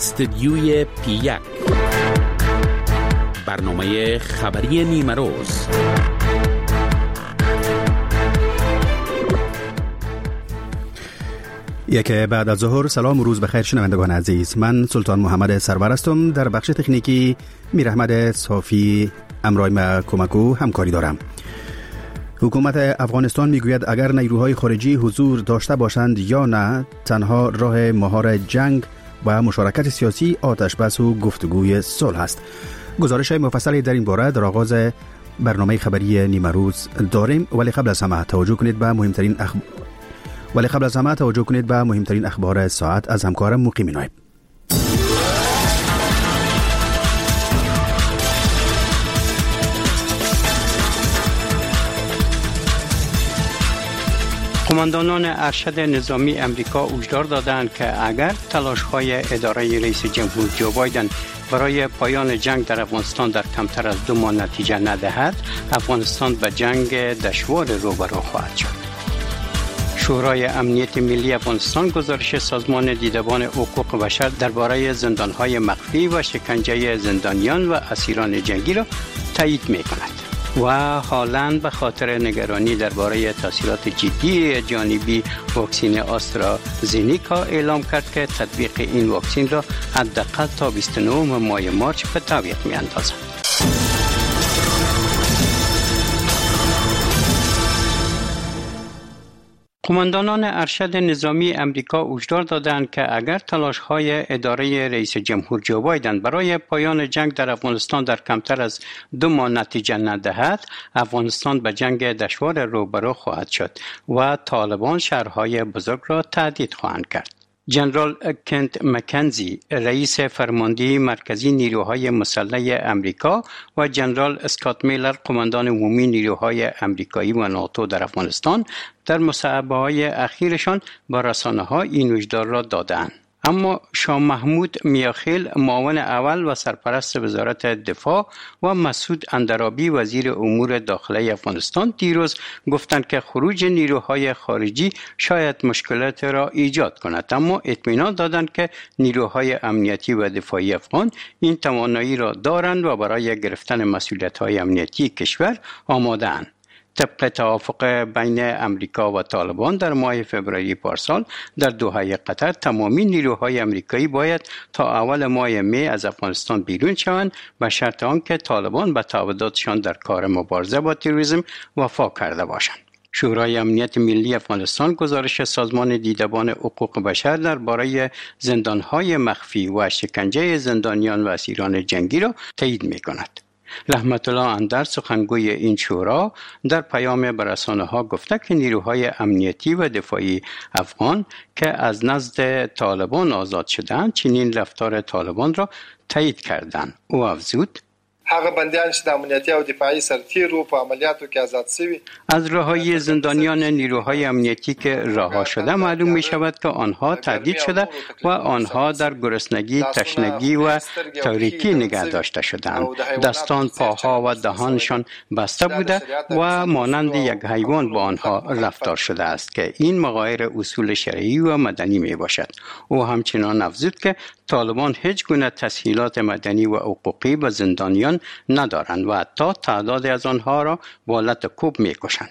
استدیوی پی1 برنامه خبری نیمه روز. یک بعد از ظهر. سلام و روز بخیر شنوندگان عزیز. من سلطان محمد سرور هستم. در بخش تکنیکی میر احمد صافی امرای ما کمکو همکاری دارم. حکومت افغانستان میگوید اگر نیروهای خارجی حضور داشته باشند یا نه، تنها راه مهار جنگ و مشارکت سیاسی آتش بس و گفتگوی صلح است. گزارش مفصلی در این باره در آغاز برنامه خبری نیمه روز داریم، ولی قبل از همه توجه کنید به مهمترین اخبار ساعت از همکارم مقیم نایب. قماندانان ارشد نظامی امریکا هشدار دادند که اگر تلاش‌های اداره رئیس جمهور جو بایدن برای پایان جنگ در افغانستان در کمتر از 2 ماه نتیجه ندهد، افغانستان به جنگ دشوار روبرو خواهد شد. شورای امنیت ملی افغانستان گزارش سازمان دیدبان حقوق بشر درباره زندان‌های مخفی و شکنجه زندانیان و اسیران جنگی را تایید می‌کند. و هالند به خاطر نگرانی درباره تاثیرات جدی جانبی واکسن آسترازینیکا اعلام کرد که تطبیق این واکسن را حداقل تا 29 ماه مارس به تعویق می‌اندازد. قماندانان ارشد نظامی امریکا هشدار دادند که اگر تلاش‌های اداره رئیس جمهور جو بایدن برای پایان جنگ در افغانستان در کمتر از 2 ماه نتیجه ندهد، افغانستان به جنگ دشوار روبرو خواهد شد و طالبان شهرهای بزرگ را تهدید خواهند کرد. جنرال کنت مکنزی رئیس فرماندهی مرکزی نیروهای مسلح امریکا و جنرال اسکات میلر قماندان عمومی نیروهای امریکایی و ناتو در افغانستان در مصاحبه‌های اخیرشان با رسانه‌ها این هشدار را دادند. اما شاه محمود میاخیل معاون اول و سرپرست وزارت دفاع و مسعود اندرابی وزیر امور داخلی افغانستان دیروز گفتند که خروج نیروهای خارجی شاید مشکلات را ایجاد کند، اما اطمینان دادند که نیروهای امنیتی و دفاعی افغان این توانایی را دارند و برای گرفتن مسئولیت‌های امنیتی کشور آماده‌اند. طبق توافق بین امریکا و طالبان در ماه فوریه پارسال در دوحه قطر، تمامی نیروهای امریکایی باید تا اول ماه می از افغانستان بیرون شوند به شرط آنکه طالبان به تعهداتشان در کار مبارزه با تروریسم وفا کرده باشند. شورای امنیت ملی افغانستان گزارش سازمان دیدبان حقوق بشر درباره زندان‌های مخفی و شکنجه زندانیان و اسیران جنگی را تایید می‌کند. رحمت الله اندر سخنگوی این شورا در پیام به رسانه‌ها گفته که نیروهای امنیتی و دفاعی افغان که از نزد طالبان آزاد شدند چنین رفتار طالبان را تایید کردند. او افزود هغه بندیان چې د امنیتي او دفاعي سرتیرو په عملیاتو کې آزاد شوي. از رهایی زندانیان نیروهای امنیتی که رها شده معلوم می شود که آنها تهدید شده و آنها در گرسنگی، تشنگی و تاریکی نگه داشته شدند. دستان، پاها و دهانشان بسته بوده و مانند یک حیوان با آنها رفتار شده است که این مغایر اصول شرعی و مدنی می باشد. او همچنان افزود که طالبان هیچ گونه تسهیلات مدنی و حقوقی به زندانیان ندارند و حتی تعداد از آنها را با لط کوب می‌کشند.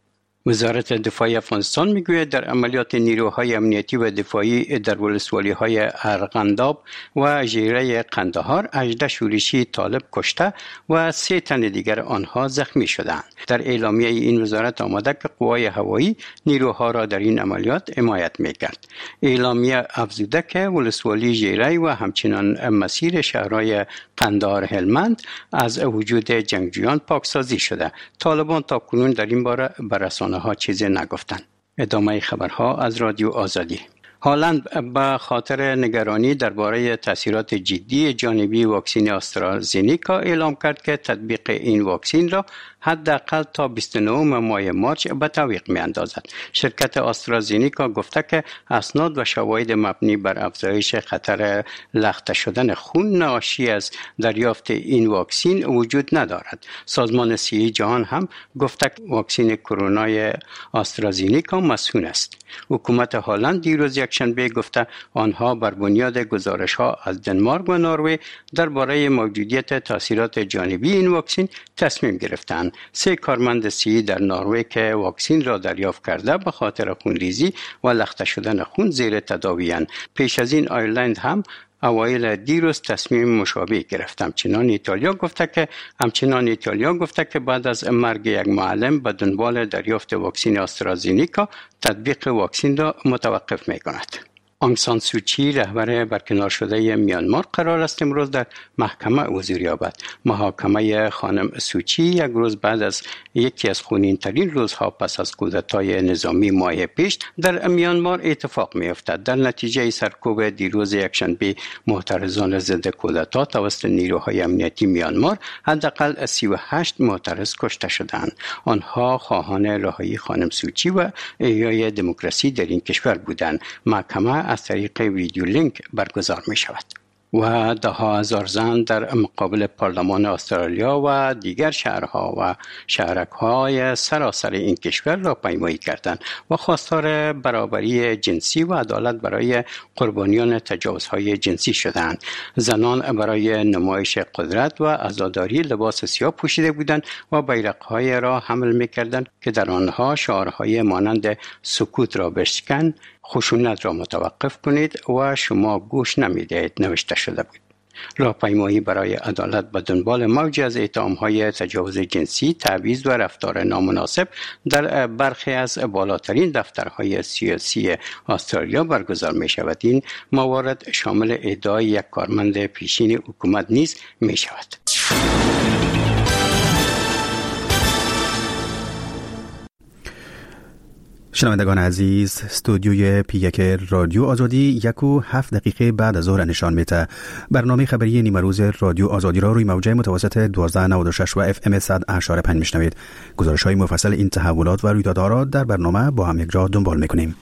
وزارت دفاع افغانستان میگوید در عملیات نیروهای امنیتی و دفاعی در ولسوالی‌های ارغنداب و ژیره قندهار 18 شورشی طالب کشته و 3 تن دیگر آنها زخمی شدند. در اعلامیه این وزارت آمده که قوای هوایی نیروها را در این عملیات حمایت می‌کرد. اعلامیه افزوده که ولسوالی ژیره و همچنان مسیر شهرهای قندهار هلمند از وجود جنگجویان پاکسازی شده. طالبان تاکنون در این باره به رسانه‌ها چیزی نگفتند. ادامه خبرها از رادیو آزادی. هالند به خاطر نگرانی درباره تاثیرات جدی جانبی واکسن آسترازینیکا اعلام کرد که تطبیق این واکسن را حداقل تا 29 ماه مارس به تعویق می‌اندازد. شرکت آسترازینیکا گفته که اسناد و شواهد مبنی بر افزایش خطر لخته شدن خون ناشی از دریافت این واکسن وجود ندارد. سازمان صحی جهان هم گفته که واکسن کرونا آسترازینیکا مسئول است. حکومت هالند دیروز یک یکشنبه گفته آنها بر بنیاد گزارش‌ها از دنمارک و نروژ درباره موجودیت تاثیرات جانبی این واکسن تصمیم گرفتند. 3 کارمند صحی در نروژ که واکسن را دریافت کرده به خاطر خونریزی و لخته شدن خون زیر تداوی‌اند. پیش از این آیرلند هم اوایل دیروز تصمیم مشابه گرفت. همچنان ایتالیا گفته که بعد از مرگ یک معلم به دنبال دریافت واکسن آسترازینیکا تطبیق واکسن را متوقف می‌کند. آنگ سان سوچی رهبر برکنار شده میانمار قرار است امروز در محکمه حضور یابد. محاکمه خانم سوچی یک روز بعد از یکی از خونین‌ترین روزها پس از کودتای نظامی ماه پیش در میانمار اتفاق می‌افتد. در نتیجه سرکوب دیروز یکشنبه معترضان ضد کودتا توسط نیروهای امنیتی میانمار حداقل 38 معترض کشته شدند. آنها خواهان رهایی خانم سوچی و احیای دموکراسی در این کشور بودند. محکمه از طریق ویدیو لینک برگزار می شود. و ده ها هزار زن در مقابل پارلمان استرالیا و دیگر شهرها و شهرک‌های سراسر این کشور را پیمایی کردند و خواستار برابری جنسی و عدالت برای قربانیان تجاوزهای جنسی شدند. زنان برای نمایش قدرت و عزاداری لباس سیاه پوشیده بودند و بیرق‌های را حمل می‌کردند که در آنها شعارهای مانند سکوت را بشکن، خشونت را متوقف کنید و شما گوش نمی‌دهید نوشته شده بود. راهپیمایی برای عدالت به دنبال موجی از اتهام‌های تجاوز جنسی، تبعیض و رفتار نامناسب در برخی از بالاترین دفترهای سیاسی استرالیا برگزار می‌شود. این موارد شامل ادعای یک کارمند پیشین حکومت نیز می‌شود. شنوندگان عزیز، استودیوی P1 رادیو آزادی 1:07 بعد از ظهر نشان میده. برنامه خبری نیمه روز رادیو آزادی را روی موجه متوسط 1296 و FM 100.5 میشنوید. گزارش های مفصل این تحولات و رویدادها را در برنامه با هم یک جا دنبال میکنیم.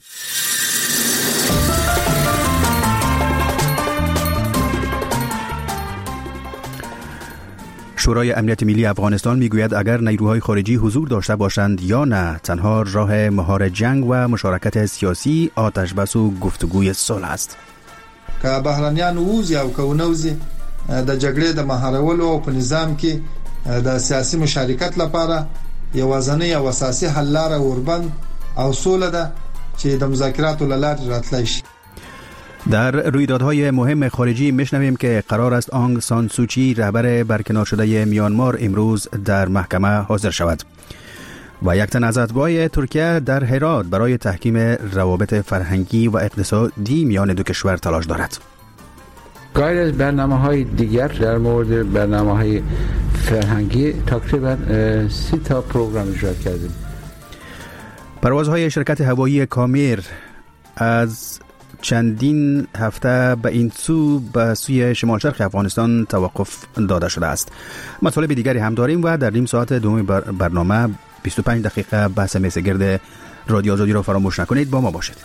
شورای امنیت ملی افغانستان میگوید اگر نیروهای خارجی حضور داشته باشند یا نه، تنها راه مهار جنگ و مشارکت سیاسی آتش بس و گفتگوی صلح است. که بهرانیان ووزي او که نوزي د جګړې د مهارولو او په نظام کې د سیاسي مشارکت لپاره یوازنۍ او اساسي حل لاره اوربند او سوله ده چې د مذاکراتو له لارې راتلای شي. در رویدادهای مهم خارجی میشنویم که قرار است آنگ سان سوچی رهبر برکنار شده میانمار امروز در محکمه حاضر شود و یک تن از اتباع ترکیه در هرات برای تحکیم روابط فرهنگی و اقتصادی میان دو کشور تلاش دارد. غیر از برنامه‌های دیگر در مورد برنامه‌های فرهنگی تقریبا 30 تا پروگرام اجرا کردیم. پروازهای شرکت هوایی کامیر از چندین هفته به این سو به سوی شمال شرق افغانستان توقف داده شده است. مطالب دیگری هم داریم و در نیم ساعت دوم برنامه 25 دقیقه بحث میزگرد رادیو آزادی را فراموش نکنید. با ما باشید.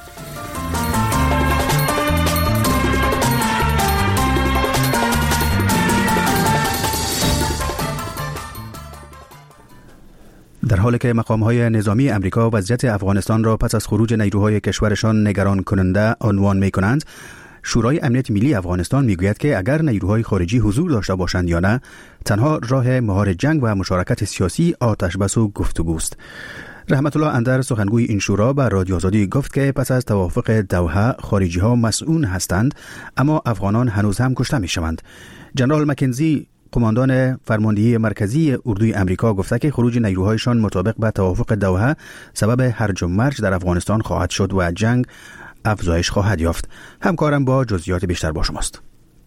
در حالی که مقام‌های نظامی امریکا وضعیت افغانستان را پس از خروج نیروهای کشورشان نگران کننده عنوان می‌کنند، شورای امنیت ملی افغانستان میگوید که اگر نیروهای خارجی حضور داشته باشند یا نه، تنها راه مهار جنگ و مشارکت سیاسی آتش بس و گفتگوست. رحمت الله اندر سخنگوی این شورا به رادیو آزادی گفت که پس از توافق دوحه خارجی‌ها مسئول هستند، اما افغانان هنوز هم کشته می‌شوند. جنرال مکنزی قماندان فرماندهی مرکزی اردوی امریکا گفته که خروج نیروهایشان مطابق با توافق دوحه سبب هرج و مرج در افغانستان خواهد شد و جنگ افزایش خواهد یافت. همکارم با جزئیات بیشتر با شماست.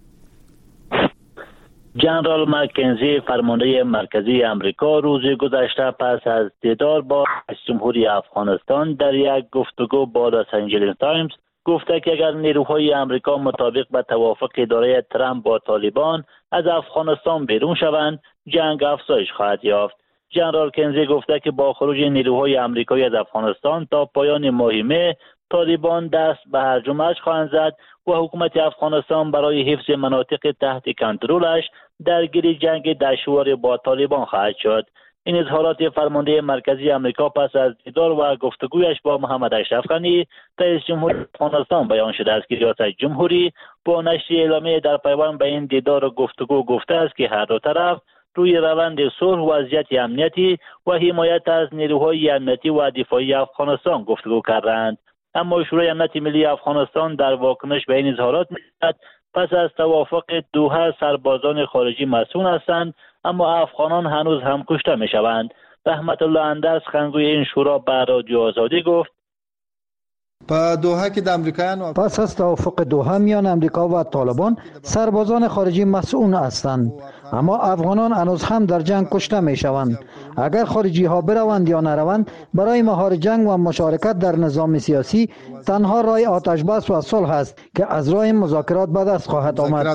جنرال مکنزی فرمانده مرکزی امریکا روز گذشته پس از دیدار با رئیس جمهوری افغانستان در یک گفتگو با لس آنجلس تایمز گفته که اگر نیروهای امریکا مطابق به توافق اداره ترامپ با طالبان از افغانستان بیرون شوند، جنگ افزایش خواهد یافت. جنرال کنزی گفته که با خروج نیروهای امریکایی از افغانستان تا پایان ماه مه، طالبان دست به هرج و مرج خواهند زد و حکومت افغانستان برای حفظ مناطق تحت کنترلش درگیر جنگ دشوار با طالبان خواهد شد. این اظهارات فرمانده مرکزی آمریکا پس از دیدار و گفتگویش با محمد اشرف غنی رئیس جمهوری افغانستان بیان شده است که ریاست جمهوری با نشر اعلامیه در پیوند به این دیدار و گفتگو گفته است که هر دو طرف روی روند صلح، وضعیت امنیتی و حمایت از نیروهای امنیتی و دفاعی افغانستان گفتگو کردند. اما شورای امنیت ملی افغانستان در واکنش به این اظهارات می‌گوید پس از توافق دوحه سربازان خارجی مسئول هستند، اما افغانان هنوز هم کشته می‌شوند. رحمت الله اندرس سخنگوی این شورا به رادیو آزادی گفت په دوحه کې د امریکایانو پس از توافق دوحه میان امریکا و طالبان سربازان خارجی مسئول هستند، اما افغانان هنوز هم در جنگ کشته می شوند. اگر خارجی ها بروند یا نروند، برای مهار جنگ و مشارکت در نظام سیاسی تنها راه آتش بس و صلح است که از راه مذاکرات به دست خواهد آمد.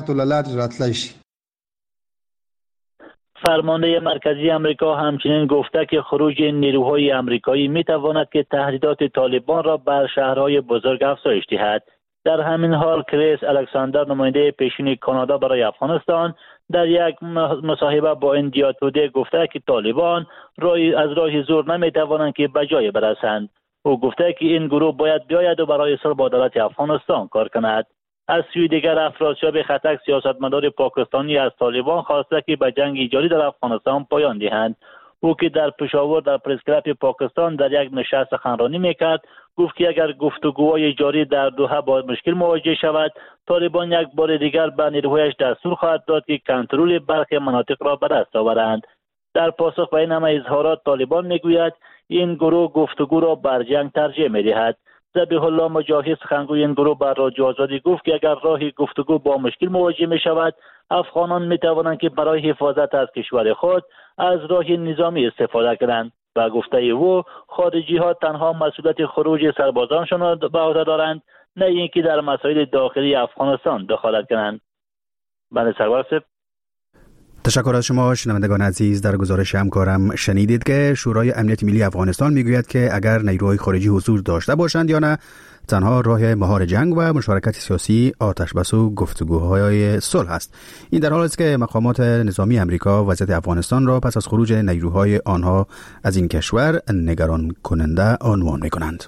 فرمانده مرکزی آمریکا همچنین گفته که خروج نیروهای آمریکایی میتواند که تهدیدات طالبان را بر شهرهای بزرگ افزایش دهد. در همین حال کریس الکساندر، نماینده پیشین کانادا برای افغانستان، در یک مصاحبه با ایندیا تودی گفته که طالبان از راه زور نمیتوانند که به جای برسند. او گفته که این گروه باید بیاید و برای صلح با دولت افغانستان کار کند. از سوی دیگر افرادشاه خطک، سیاستمدار پاکستانی، از طالبان خواسته که به جنگ ایجاری در افغانستان پایان دهند. او که در پشاور در پرس کلاب پاکستان در یک نشست سخنرانی میکرد، گفت که اگر گفتگوهای جاری در دوحه با مشکل مواجه شود، طالبان یک بار دیگر به نیروهایش دستور خواهد داد که کنترل برخی مناطق را به دست آورند. در پاسخ به این همه اظهارات، طالبان میگوید این گروه گفتگو را بر جنگ ترجیح میدهد. ذبیح الله مجاهد، سخنگوی این گروه، بر رادیو آزادی گفت که اگر راه گفتگو با مشکل مواجه می شود، افغانان می توانند که برای حفاظت از کشور خود از راه نظامی استفاده کنند. و گفته او خارجی ها تنها مسئولیت خروج سربازانشان را به عهده دارند، نه اینکه در مسائل داخلی افغانستان دخالت کنند. بنده سرور. تشکر از شما شنوندگان عزیز. در گزارش همکارم شنیدید که شورای امنیت ملی افغانستان میگوید که اگر نیروهای خارجی حضور داشته باشند یا نه، تنها راه مهار جنگ و مشارکت سیاسی آتش بس و گفتگوهای صلح است. این در حالی است که مقامات نظامی امریکا وضعیت افغانستان را پس از خروج نیروهای آنها از این کشور نگران کننده عنوان میکنند.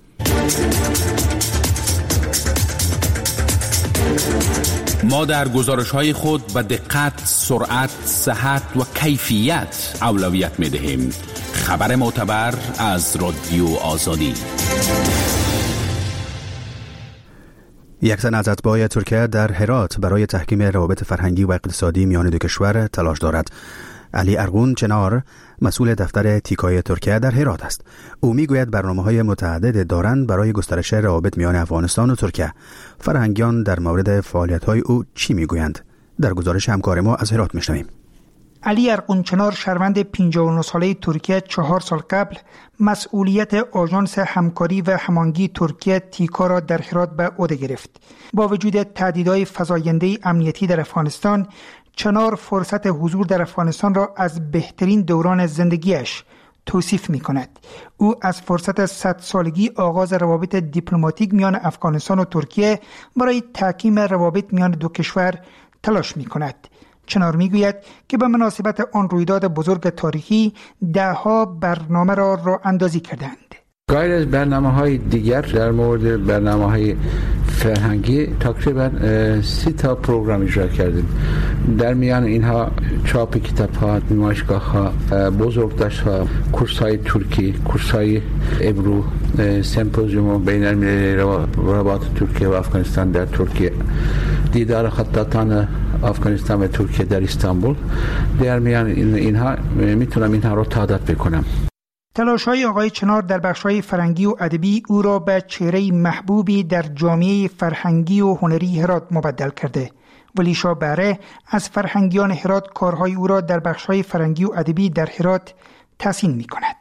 ما در گزارش‌های خود به دقت، سرعت، صحت و کیفیت اولویت می‌دهیم. خبر معتبر از رادیو آزادی. یک زن از اتباع ترکیه در هرات برای تحکیم روابط فرهنگی و اقتصادی میان دو کشور تلاش دارد. علی ارغون چنار، مسئول دفتر تیکای ترکیه در هرات است. او میگوید برنامه‌های متعدد دارند برای گسترش روابط میان افغانستان و ترکیه. فرهنگیان در مورد فعالیت‌های او چی میگویند؟ در گزارش همکار ما از هرات میشنویم. علی ارغون چنار، شهروند 59 ساله ترکیه، 4 سال قبل مسئولیت آژانس همکاری و هماهنگی ترکیه تیکا را در هرات به عهده گرفت. با وجود تهدیدهای فزاینده امنیتی در افغانستان، چنار فرصت حضور در افغانستان را از بهترین دوران زندگیش توصیف می کند. او از فرصت 100 سالگی آغاز روابط دیپلماتیک میان افغانستان و ترکیه برای تحکیم روابط میان دو کشور تلاش می کند. چنار می گوید که به مناسبت آن رویداد بزرگ تاریخی دهها برنامه را راه اندازی کردند. غیر از برنامه‌های دیگر در مورد برنامه‌های فرهنگی تقریبا 30 تا پروگرام اجرا کردیم. در میان اینها چاپ کتاب‌ها، نمایشگاه‌ها، بزرگداشت‌ها، کورس‌های ترکی، کورس‌های ابرو، سمپوزیوم بین‌المللی روابط ترکیه و افغانستان در ترکیه، دیدار خطاطان افغانستان و ترکیه در استانبول. در میان اینها میتونم اینها رو تعداد بکنم. تلاش‌های آقای چنار در بخش‌های فرهنگی و ادبی او را به چهره محبوبی در جامعه فرهنگی و هنری هرات مبدل کرده. ولی شاه بهره از فرهنگیان هرات کارهای او را در بخش‌های فرهنگی و ادبی در هرات تحسین می‌کند.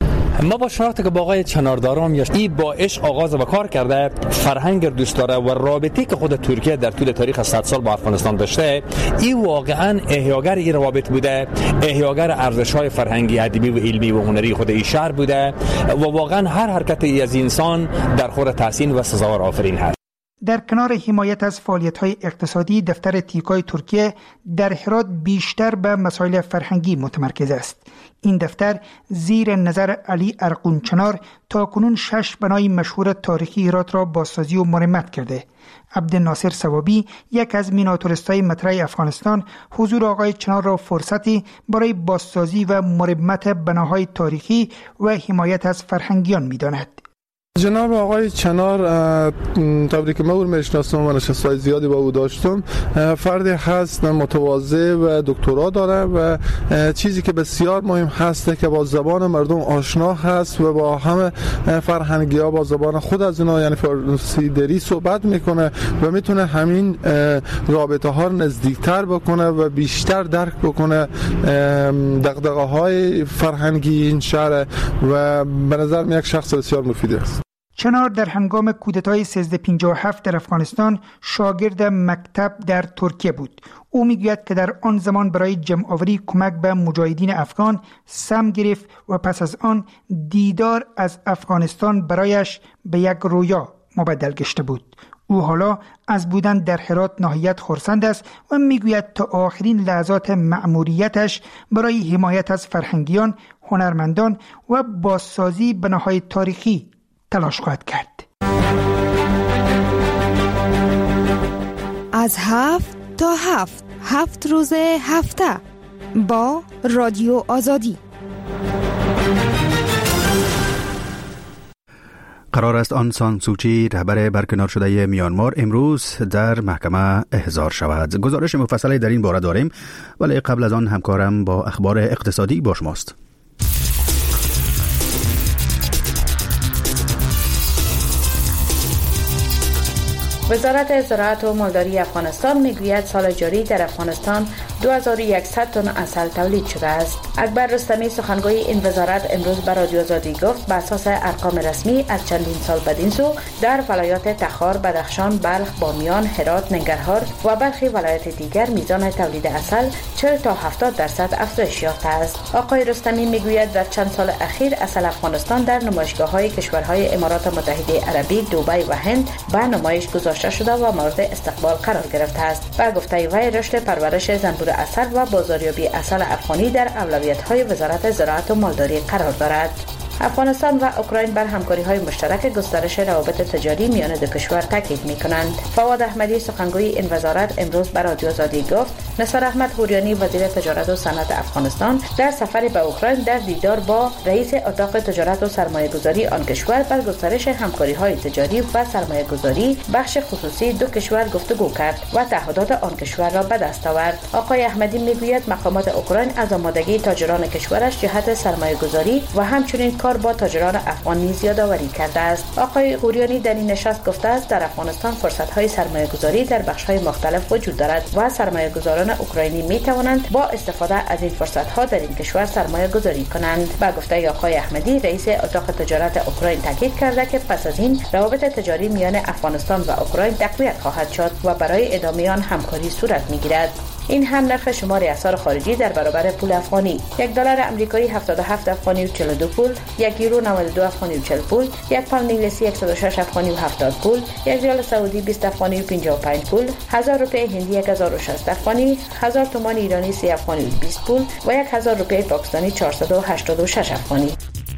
ما با شناختی که با آقای چنار دارم، این با عشق آغاز و کار کرده، فرهنگ دوست داره و رابطه‌ای که خود ترکیه در طول تاریخ 100 سال با افغانستان داشته، این واقعا احیاگر این روابط بوده، احیاگر ارزش‌های فرهنگی، ادبی و علمی و هنری خود این شهر بوده و واقعا هر حرکتی از انسان در خور تحسین و سزاوار آفرین هست. در کنار حمایت از فعالیت‌های اقتصادی، دفتر تیکای ترکیه در هرات بیشتر به مسائل فرهنگی متمرکز است. این دفتر زیر نظر علی ارغونچنار تاکنون 6 بنای مشهور تاریخی هرات را بازسازی و مرمت کرده. عبدالناصر ثوابی، یک از میناتوریست‌های مطرح افغانستان، حضور آقای چنار را فرصتی برای بازسازی و مرمت بناهای تاریخی و حمایت از فرهنگیان می‌داند. جناب آقای چنار، طوری که من میشناسم و نشست‌های زیادی با او داشتم، فردی هست متواضع و دکترا داره و چیزی که بسیار مهم هست که با زبان مردم آشنا هست و با همه فرهنگی‌ها با زبان خود از اینا یعنی فارسی دری صحبت میکنه و میتونه همین رابطه ها رو نزدیکتر بکنه و بیشتر درک بکنه دغدغه‌های فرهنگی این شهر و به نظر یک شخص بسیار مفید است. چنار در هنگام کودتای 1357 در افغانستان شاگرد مکتب در ترکیه بود. او میگوید که در آن زمان برای جمع‌آوری کمک به مجاهدین افغان سم گرفت و پس از آن دیدار از افغانستان برایش به یک رویا مبدل گشته بود. او حالا از بودن در هرات ناحیت خرسند است و میگوید تا آخرین لحظات مأموریتش برای حمایت از فرهنگیان، هنرمندان و بازسازی بناهای تاریخی تلاش خواهد کرد. از 7 تا 7 روز هفته با رادیو آزادی. قرار است آن سان سوچی، رهبر برکنار شده میانمار، امروز در محکمه احضار شود. گزارش مفصلی در این باره داریم، ولی قبل از آن همکارم با اخبار اقتصادی با شماست. وزارت زراعت و مالداری افغانستان میگوید سال جاری در افغانستان 2100 تن عسل تولید شده است. اکبر رستمی سخنگوی این وزارت امروز به رادیو آزادی گفت به اساس ارقام رسمی از چندین سال بدین سو در ولایات تخار، بدخشان، بلخ، بامیان، هرات، ننگرهار و برخی ولایات دیگر میزان تولید عسل 40 تا 70% افزایش یافته است. آقای رستمی میگوید در چند سال اخیر عسل افغانستان در نمایشگاه‌های کشورهای امارات متحده عربی، دبی و هند به نمایش گذاشته شده و مورد استقبال قرار گرفته است. با گفته وی رشد پرورش زنبور عسل و بازاریابی عسل افغانی در اولویت‌های وزارت زراعت و مالداری قرار دارد. افغانستان و اوکراین بر همکاری‌های مشترک گسترش روابط تجاری میان دو کشور تاکید می‌کنند. فواد احمدی سخنگوی این وزارت امروز به رادیو آزادی گفت نثار احمد حوریانی وزیر تجارت و صنعت افغانستان در سفر به اوکراین در دیدار با رئیس اتاق تجارت و سرمایه‌گذاری آن کشور بر گسترش همکاری‌های تجاری و سرمایه‌گذاری بخش خصوصی دو کشور گفتگو کرد و تعهدات آن کشور را به دست آورد. آقای احمدی می‌گوید مقامات اوکراین از آمادگی تاجران کشورش جهت سرمایه‌گذاری و همچنین با تاجران افغان نیز یادآوری کرده است. آقای غوریانی در این نشست گفته است در افغانستان فرصت‌های سرمایه‌گذاری در بخش‌های مختلف وجود دارد و سرمایه‌گذاران اوکراینی می‌توانند با استفاده از این فرصت‌ها در این کشور سرمایه‌گذاری کنند. با گفته آقای احمدی رئیس اتاق تجارت اوکراین تاکید کرده که پس از این روابط تجاری میان افغانستان و اوکراین تقویت خواهد شد و برای ادامه آن همکاری صورت می‌گیرد. این هم نرخ شمار اسعار خارجی در برابر پول افغانی: $1 آمریکایی 77 افغانی و 42 پول، $1 یورو 92 افغانی و 40 پول، یک پوند انگلیسی 106 افغانی و 70 پول، یک ریال سعودی 20 افغانی و 55 پول، 1000 روپیه هندی 1060 افغانی، 1000 تومان ایرانی 30 افغانی و 20 پول و 1000 روپیه پاکستانی 486 افغانی.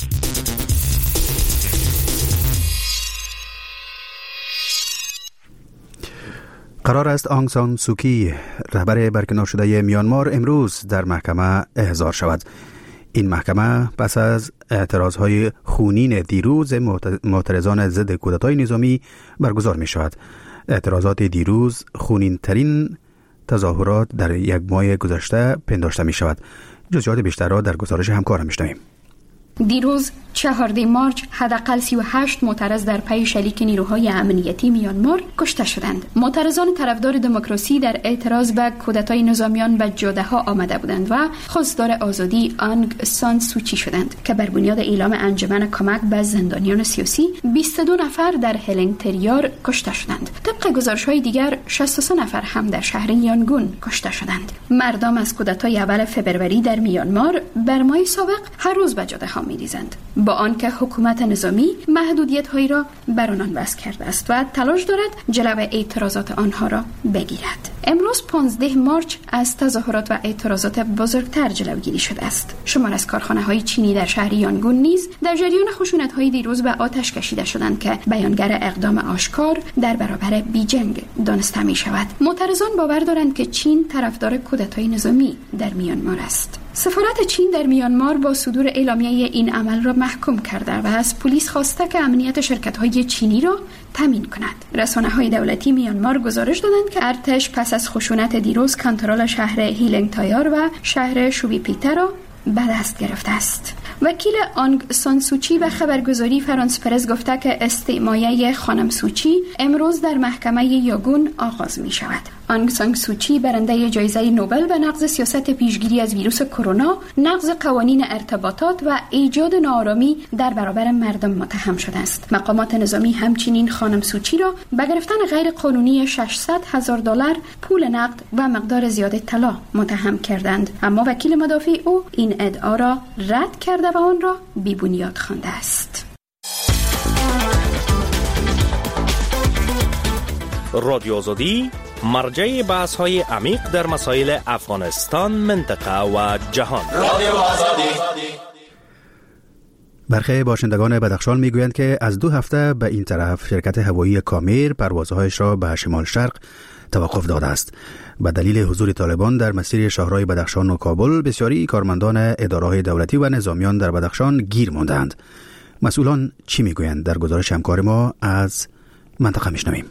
قرار است آنگ سان سوکی، رهبر برکنار شده میانمار، امروز در محکمه احضار شود. این محکمه پس از اعتراضهای خونین دیروز معترضان ضد کودتای نظامی برگزار می شود. اعتراضات دیروز خونین ترین تظاهرات در یک ماه گذشته پنداشته می شود. جزئیات بیشتر را در گزارش همکارم میشنویم. دیروز 14 مارچ حداقل 38 معترض در پی شلیک نیروهای امنیتی میانمار کشته شدند. معترضان طرفدار دموکراسی در اعتراض به کودتای نظامیان به جاده‌ها آمده بودند و خواستار آزادی آنگ سان سوچی شدند که بر بنیاد اعلام انجمن کمک به زندانیان سیاسی 22 نفر در هلنگتریار کشته شدند. طبق گزارش‌های دیگر 63 نفر هم در شهر یانگون کشته شدند. مردم از کودتای اول فوریه در میانمار بر ماه سابق هر روز به جاده‌ها می‌ریزند، با آنکه حکومت نظامی محدودیت‌هایی را بر آنان وضع کرده است و تلاش دارد جلوی اعتراضات آنها را بگیرد. امروز 15 مارچ از تظاهرات و اعتراضات بزرگتر جلوگیری شده است. شمار از کارخانه‌های چینی در شهر یانگون نیز در جریان خشونت‌های دیروز به آتش کشیده شدند که بیانگر اقدام آشکار در برابر بیجنگ دانسته می‌شود. معترضان باور دارند که چین طرفدار کودتای نظامی در میانمار است. سفارت چین در میانمار با صدور اعلامیه این عمل را محکوم کرده و از پلیس خواسته که امنیت شرکت‌های چینی را تامین کند. رسانه‌های دولتی میانمار گزارش دادند که ارتش پس از خشونت دیروز کنترل شهر هیلنگ تایار و شهر شوبی پیته را به دست گرفته است. وکیل آنگ سان سوچی به خبرگزاری فرانس پرس گفته که استعمایه خانم سوچی امروز در محکمه یاگون آغاز می شود. آنگ سان سوچی برنده جایزه نوبل به نقض سیاست پیشگیری از ویروس کرونا، نقض قوانین ارتباطات و ایجاد ناآرامی در برابر مردم متهم شده است. مقامات نظامی همچنین خانم سوچی را به گرفتن غیر قانونی $600,000 پول نقد و مقدار زیاد طلا متهم کردند، اما وکیل مدافع او این ادعا را رد کرده و آن را بی بنیاد خوانده است. رادیو آزادی مرجع بحث‌های عمیق در مسائل افغانستان، منطقه و جهان. رادیو آزادی. برخی باشندگان بدخشان میگویند که از 2 هفته به این طرف شرکت هوایی کامیر پروازهایش را به شمال شرق توقف داده است. به دلیل حضور طالبان در مسیر شاهراه بدخشان و کابل، بسیاری کارمندان اداره‌های دولتی و نظامیان در بدخشان گیر ماندند. مسئولان چی میگویند؟ در گزارش همکار ما از منطقه میشنویم.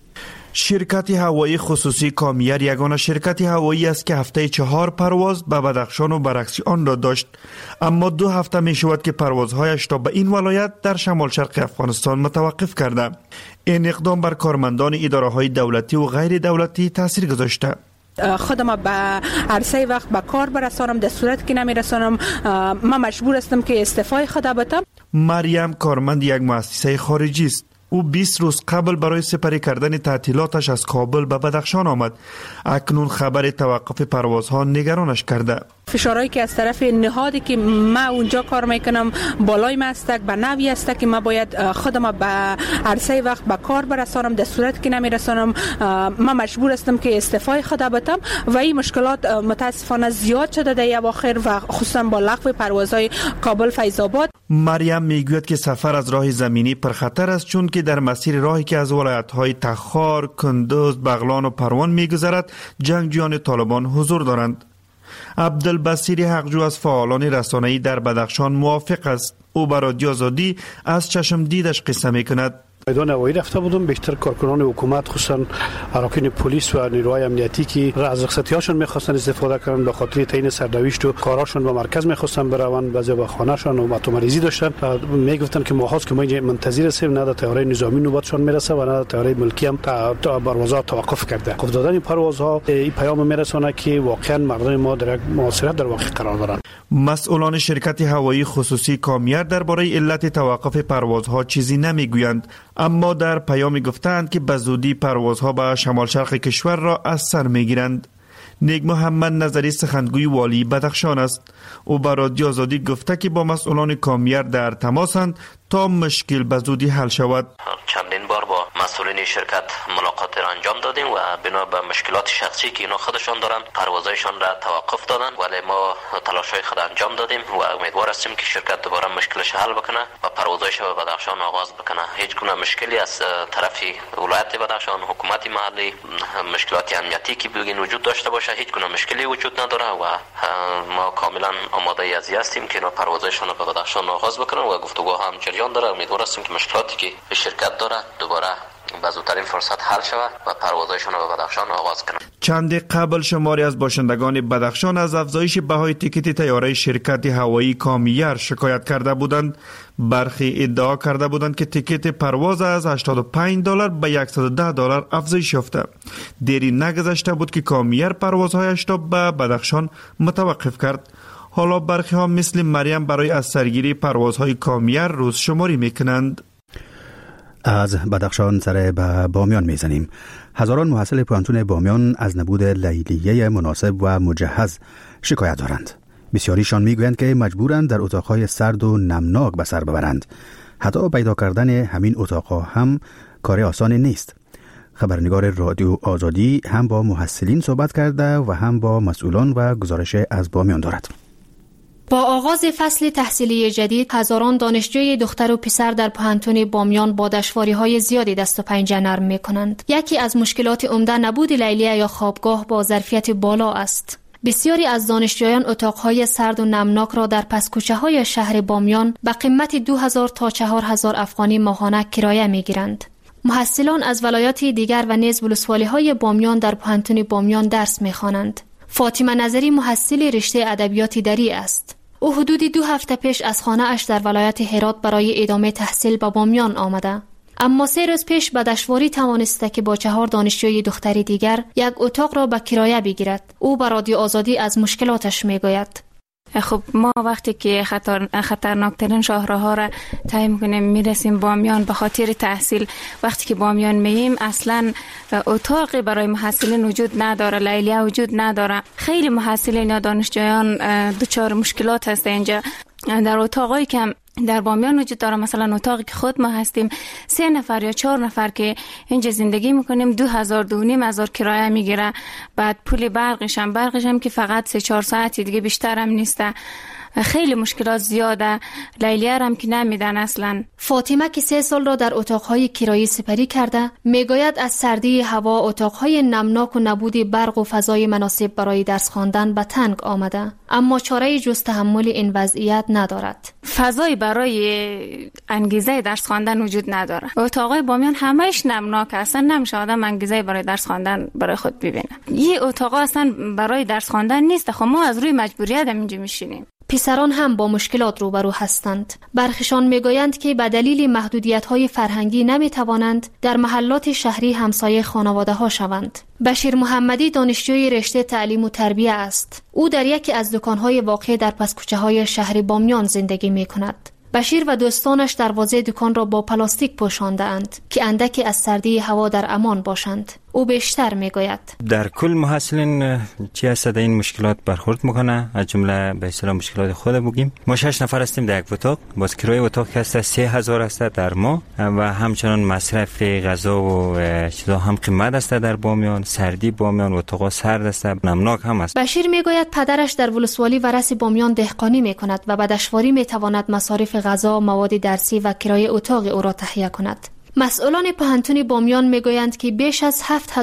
شرکت هوایی خصوصی کامیر یگانه شرکت هوایی است که هفته 4 پرواز به بدخشان و برعکس آن را داشت، اما 2 هفته می شود که پروازهایش را به این ولایت در شمال شرق افغانستان متوقف کرده. این اقدام بر کارمندان اداره های دولتی و غیر دولتی تاثیر گذاشته. خودم به عرصه وقت به کار برسانم، در صورت که نمیرسانم من مجبور هستم که استعفای خود بدم. مریم کارمند یک مؤسسه خارجی است. او 20 روز قبل برای سپری کردن تعطیلاتش از کابل به بدخشان آمد. اکنون خبر توقف پروازها نگرانش کرده. فشارهایی که از طرف نهادی که من اونجا کار میکنم بالای من است، به نوی است که من باید خودم به عرصه وقت به کار برسانم، در صورت که نمیرسانم من مجبور هستم که استعفای خود بدم و این مشکلات متاسفانه زیاد شده در اواخر و خصوصا با لغو پروازهای کابل فیض آباد. مریم میگوید که سفر از راه زمینی پر خطر است، چون که در مسیر راهی که از ولایت‌های تخار، کندوز، بغلان و پروان میگذرد جنگجویان طالبان حضور دارند. عبدالبصیر حقجو از فعالان رسانه‌ای در بدخشان موافق است. او بر رادیو آزادی از چشم دیدش قصه میکند. میدان هوایی رفته بودم، بیشتر کارکنان حکومت خصوصا اراکین پلیس و نیروهای امنیتی که از رخصتیاشون میخواستن استفاده کنن به خاطر تعیین سرنوشت و کاراشون به مرکز میخواستن بروند، بعضی به خانه‌شون و مریضی داشتن. میگفتن که ما هاست که ما اینجا منتظر هستیم، نه در طیاره نظامی نوبتشون میرسه و نه در طیاره ملکی هم پروازها توقف کرده. قفل دادن این پروازها این پیام میرسونه که واقعا مردم ما در یک محاصره در واقع قرار دارن. مسئولان شرکت هوایی خصوصی کامیر درباره علت توقف پروازها چیزی نمیگویند، اما در پیامی گفتند که به زودی پروازها به شمال شرق کشور را از سر میگیرند. نیک محمد نظری سخنگوی والی بدخشان است. او به رادیو آزادی گفته که با مسئولان کامیر در تماسند تا مشکل به زودی حل شود. چندین بار با مسئولین شرکت ملاقات را انجام دادیم و بنا به مشکلات شخصی که اینا خودشان دارن پروازایشان را توقف دادن، ولی ما تلاشای خود انجام دادیم و امیدوار هستیم که شرکت دوباره مشکلش حل بکنه و پروازایش به بدخشان آغاز بکنه. هیچ گونه مشکلی از طرف ولایت بدخشان، حکومت محلی، مشکلات امنیتی که بگین وجود داشته باشه هیچ گونه مشکلی وجود نداره و ما کاملا آماده ای هستیم که اینا پروازایشان به بدخشان آغاز بکنن و گفتگوها هم جریان داره. امیدوار هستیم که مشکلاتی که به شرکت داره دوباره به زودترین فرصت حل شود و پروازایشان را به بدخشان آغاز کنند. چند قبل شماری از باشندگان بدخشان از افزایش بهای تیکت طیاره شرکت هوایی کامیر شکایت کرده بودند. برخی ادعا کرده بودند که تیکت پرواز از $85 به $110 افزایش یافته. دیری نگذشته بود که کامیر پروازهایش را به بدخشان متوقف کرد. حالا برخی ها مثل مریم برای از سرگیری پروازهای کامیر روز شماری میکنند. از بدخشان سر به بامیان میزنیم. هزاران محصل پوهنتون بامیان از نبود لیلیه مناسب و مجهز شکایت دارند. بسیاریشان میگویند که مجبورند در اتاقهای سرد و نمناک به سر ببرند. حتی پیدا کردن همین اتاقها هم کار آسان نیست. خبرنگار رادیو آزادی هم با محصلین صحبت کرده و هم با مسئولان و گزارش از بامیان دارد. با آغاز فصل تحصیلی جدید، هزاران دانشجوی دختر و پسر در پوهنتون بامیان با دشواری‌های زیادی دست و پنجه نرم می‌کنند. یکی از مشکلات عمده نبود لیلیه یا خوابگاه با ظرفیت بالا است. بسیاری از دانشجویان اتاقهای سرد و نمناک را در پس‌کوچه‌های شهر بامیان به قیمت 2000 تا 4000 افغانی ماهانه کرایه می‌گیرند. محصلان از ولایات دیگر و نیز ولسوالی‌های بامیان در پوهنتون بامیان درس می‌خوانند. فاطمه نظری محصل رشته ادبیات دری است. او حدود 2 هفته پیش از خانه اش در ولایت هرات برای ادامه تحصیل به بامیان آمده. اما 3 روز پیش به دشواری توانسته که با 4 دانشجوی دختری دیگر یک اتاق را به کرایه بگیرد. او به رادیو آزادی از مشکلاتش میگوید. خب ما وقتی که خطرناکترین شاهراها را طی می‌کنیم میرسیم بامیان به خاطر تحصیل، وقتی که بامیان مییم اصلا اتاقی برای محصلین وجود نداره، لیلیه وجود نداره. خیلی محصلین یا دانشجویان دچار مشکلات هست اینجا. در اتاقایی که در بامیان وجود داره، مثلا اتاقی که خود ما هستیم 3 نفر یا 4 نفر که اینجا زندگی میکنیم 2000-2500 کرایه میگیره. بعد پول برقش هم که فقط 3-4 ساعتی دیگه بیشتر هم نیسته. خیلی مشکلات زیاده. لیلیه هم که نمیدن اصلا. فاطمه که 3 سال را در اتاقهای کرایی سپری کرده میگوید از سردی هوا، اتاقهای نمناک و نبود برق و فضای مناسب برای درس خواندن به تنگ آمده، اما چاره جز تحمل این وضعیت ندارد. فضای برای انگیزه درس خواندن وجود نداره. اتاقای بامیان همه‌اش نمناک، اصلا نمیشه آدم انگیزه برای درس خواندن برای خود ببینه. یه اتاق اصلا برای درس خواندن نیست. خب ما از روی مجبوریت اینجا میشینیم. پسران هم با مشکلات روبرو هستند. برخیشان میگویند که به دلیل محدودیت‌های فرهنگی نمیتوانند در محلات شهری همسایه خانواده‌ها شوند. بشیر محمدی دانشجوی رشته تعلیم و تربیه است. او در یکی از دکان‌های واقع در پس‌کوچه‌های شهر بامیان زندگی می‌کند. بشیر و دوستانش دروازه دکان را با پلاستیک پوشانده‌اند که اندکی از سردی هوا در امان باشند. او بیشتر میگوید در کل محصلین چی هست این مشکلات برخورد میکنه، از جمله به اصطلاح مشکلات خود بگیم. ما 6 نفر هستیم در یک اتاق، باز کرایه اتاق که هست 3000 است در ماه و همچنان مصرف غذا و چیزا هم قیمت است در بامیان. سردی بامیان اتاق سرد است، نمناک هم است. بشیر میگوید پدرش در ولسوالی ورس بامیان دهقانی میکند و به دشواری میتواند مصارف غذا، مواد درسی و کرایه اتاق او را تهیه کند. مسئولان پوهنتون بامیان میگویند که بیش از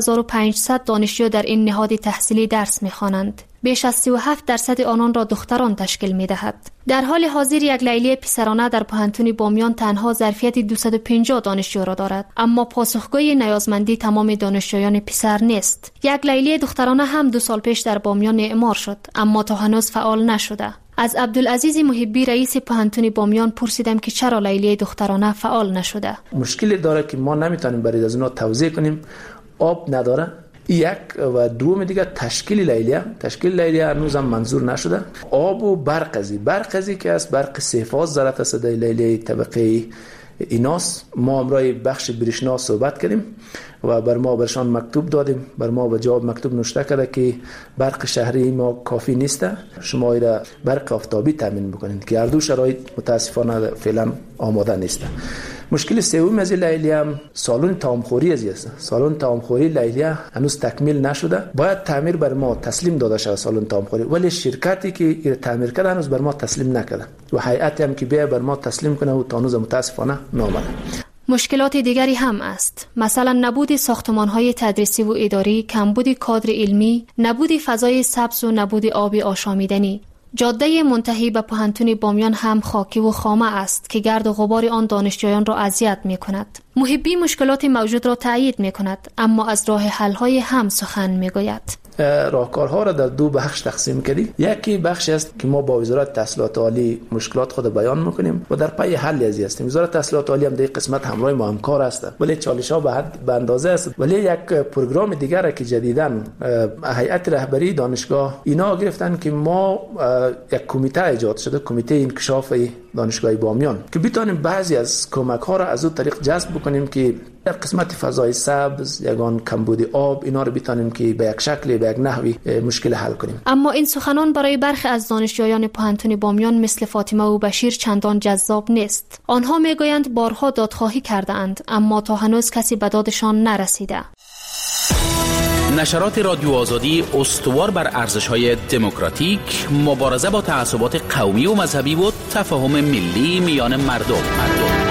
7500 دانشجو در این نهاد تحصیلی درس میخوانند. بیش از 37% آنان را دختران تشکیل میدهد. در حال حاضر یک لیلیه پسرانه در پوهنتون بامیان تنها ظرفیت 250 دانشجو را دارد، اما پاسخگوی نیازمندی تمام دانشجویان پسر نیست. یک لیلیه دخترانه هم 2 سال پیش در بامیان اعمار شد، اما تا هنوز فعال نشده. از عبدالعزیز محبی رئیس پوهنتون بامیان پرسیدم که چرا لیلیه دخترانه فعال نشده. مشکلی داره که ما نمیتونیم برای از اونا توضیح کنیم. آب نداره. یک و دوم دیگه تشکیل لیلیه هنوز هم منظور نشده. آب و برقی که از برق 3 فاز ضرورت است در لیلیه طبقه ایناس. ما امروز بخش برشنا صحبت کردیم و برشان مکتوب دادیم. بر ما به جواب مکتوب نوشته کرده که برق شهری ما کافی نیست، شما ایره برق آفتابی تامین بکنید که هر دو شرایط متاسفانه فعلا آماده نیست. مشکل سوم از لیلیه هم سالن طعامخوری است. سالن طعامخوری لیلیه هنوز تکمیل نشده. باید تعمیر بر ما تسلیم داده شود سالن طعامخوری، ولی شرکتی که این تعمیر کرده هنوز بر ما تسلیم نکرده و هیئتی هم که بیا بر ما تسلیم کنه و تا هنوز متاسفانه نامده. مشکلات دیگری هم است. مثلا نبود ساختمان‌های تدریسی و اداری، کمبود کادر علمی، نبود فضای سبز و نبود آب آشامیدنی. جاده منتهی به پوهنتون بامیان هم خاکی و خامه است که گرد و غبار آن دانشجویان را اذیت می‌کند. محبی مشکلات موجود را تایید می‌کند، اما از راه حل‌های هم سخن می‌گوید. راهکارها را در 2 بخش تقسیم کردیم. یکی بخش است که ما با وزارت تحصیلات عالی مشکلات خود بیان میکنیم و در پی حل ازی هستیم. وزارت تحصیلات عالی هم در قسمت همراه ما همکار است، ولی چالش‌ها به اندازه است. ولی یک پروگرام دیگر که جدیداً هیئت رهبری دانشگاه اینا گرفتن که ما یک کمیته ایجاد شده، کمیته انکشاف دانشگاه بامیان که بتونیم بعضی از کمک ها را از اون طریق جذب بکنیم که در قسمت فضای سبز، یگان کمبود آب، اینا رو بتونیم که به یک شکل به یک نحوی مشکل حل کنیم. اما این سخنان برای برخی از دانشجویان پوهنتون بامیان مثل فاطمه و بشیر چندان جذاب نیست. آنها میگویند بارها دادخواهی کردند اما تا هنوز کسی به دادشان نرسیده. نشرات رادیو آزادی استوار بر ارزش‌های دموکراتیک، مبارزه با تعصبات قومی و مذهبی و تفاهم ملی میان مردم.